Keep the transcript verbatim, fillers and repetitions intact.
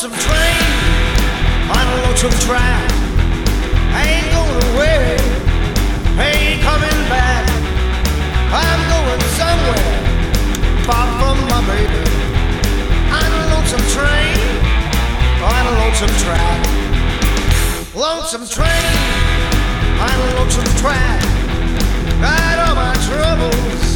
Lonesome train on a lonesome track. I ain't going away, I ain't coming back. I'm going somewhere far from my baby. On a lonesome train on a lonesome track. Lonesome train on a lonesome track. Got all my troubles